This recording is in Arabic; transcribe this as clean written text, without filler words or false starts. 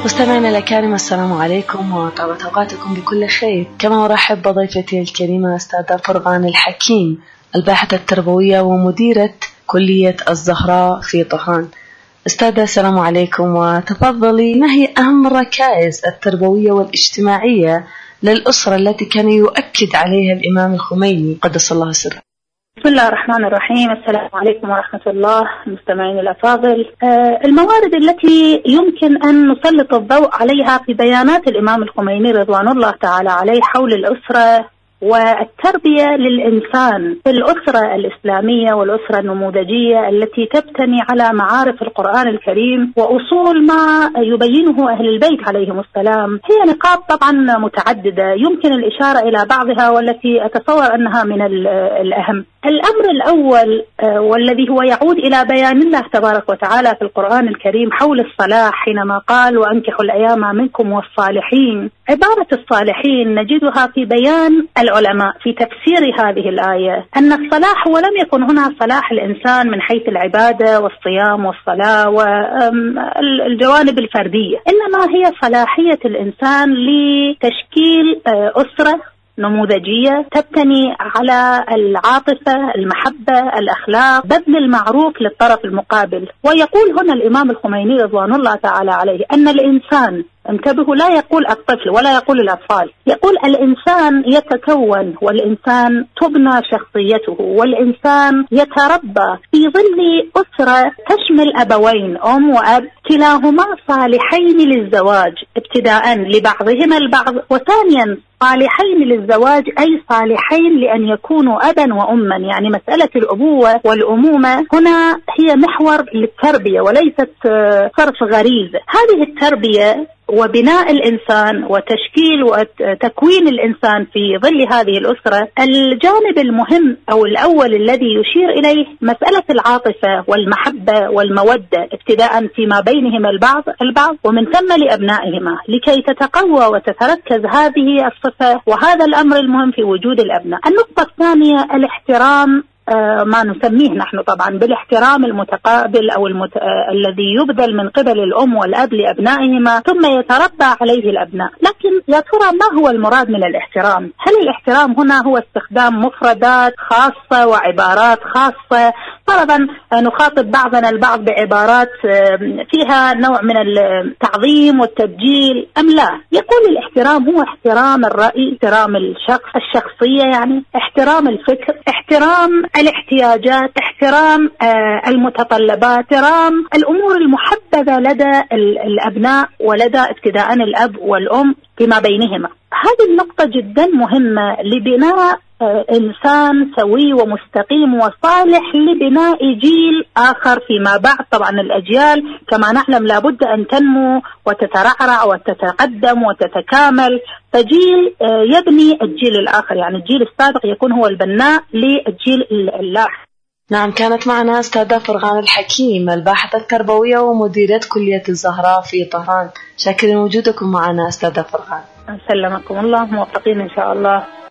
مستمعينا الأكارم، السلام عليكم وطابت أوقاتكم بكل خير. كما أرحب بضيفتي الكريمة أستاذة فرغان الحكيم، الباحثة التربوية ومديرة كلية الزهراء في طهران. أستاذة السلام عليكم، وتفضلي، ما هي أهم الركائز التربوية والاجتماعية للأسرة التي كان يؤكد عليها الإمام الخميني قدس الله سره؟ بسم الله الرحمن الرحيم. السلام عليكم ورحمة الله المستمعين الأفاضل. الموارد التي يمكن أن نسلط الضوء عليها في بيانات الإمام الخميني رضوان الله تعالى عليه حول الأسرة والتربية للإنسان في الأسرة الإسلامية والأسرة النموذجية التي تبتني على معارف القرآن الكريم وأصول ما يبينه أهل البيت عليهم السلام، هي نقاط طبعا متعددة يمكن الإشارة إلى بعضها والتي أتصور أنها من الأهم. الأمر الأول والذي هو يعود إلى بيان الله تبارك وتعالى في القرآن الكريم حول الصلاح، حينما قال وأنكحوا الأيام منكم والصالحين. عبارة الصالحين نجدها في بيان العلماء في تفسير هذه الآية أن الصلاح ولم يكن هنا صلاح الإنسان من حيث العبادة والصيام والصلاة والجوانب الفردية، إنما هي صلاحية الإنسان لتشكيل أسرة نموذجية تبتني على العاطفة، المحبة، الأخلاق، بذل المعروف للطرف المقابل. ويقول هنا الإمام الخميني رضوان الله تعالى عليه أن الإنسان، انتبهوا، لا يقول الطفل ولا يقول الأطفال، يقول الإنسان يتكون والإنسان تبنى شخصيته والإنسان يتربى في ظل أسرة تشمل أبوين، أم وأب، كلاهما صالحين للزواج ابتداء لبعضهما البعض، وثانيا صالحين للزواج أي صالحين لأن يكونوا أبا وأما. يعني مسألة الأبوة والأمومة هنا هي محور للتربية وليست صرف غريزة. هذه التربية وبناء الإنسان وتشكيل وتكوين الإنسان في ظل هذه الأسرة، الجانب المهم أو الأول الذي يشير إليه مسألة العاطفة والمحبة والمودة ابتداء فيما بينهما البعض ومن ثم لأبنائهما، لكي تتقوى وتتركز هذه الصفة وهذا الأمر المهم في وجود الأبناء. النقطة الثانية الاحترام، ما نسميه نحن طبعا بالاحترام المتقابل أو الذي يبذل من قبل الأم والأب لأبنائهما ثم يتربى عليه الأبناء. لكن يا ترى ما هو المراد من الاحترام؟ هل الاحترام هنا هو استخدام مفردات خاصة وعبارات خاصة؟ فرضا نخاطب بعضنا البعض بعبارات فيها نوع من التعظيم والتبجيل أم لا؟ يقول الاحترام هو احترام الرأي، احترام الشخصية، يعني احترام الفكر، احترام الاحتياجات، احترام المتطلبات، احترام الأمور المحببة لدى الأبناء ولدى ابتداء الأب والأم فيما بينهما. هذه النقطة جدا مهمة لبناء إنسان سوي ومستقيم وصالح لبناء جيل آخر فيما بعد. طبعا الأجيال كما نعلم لابد أن تنمو وتترعرع وتتقدم وتتكامل، فجيل يبني الجيل الآخر، يعني الجيل السابق يكون هو البناء للجيل اللاحق. نعم، كانت معنا أستاذة فرغان الحكيم، الباحثة التربوية ومديرة كلية الزهراء في طهران. شاكرين وجودكم معنا أستاذة فرغان. سلمكم الله، موفقين إن شاء الله.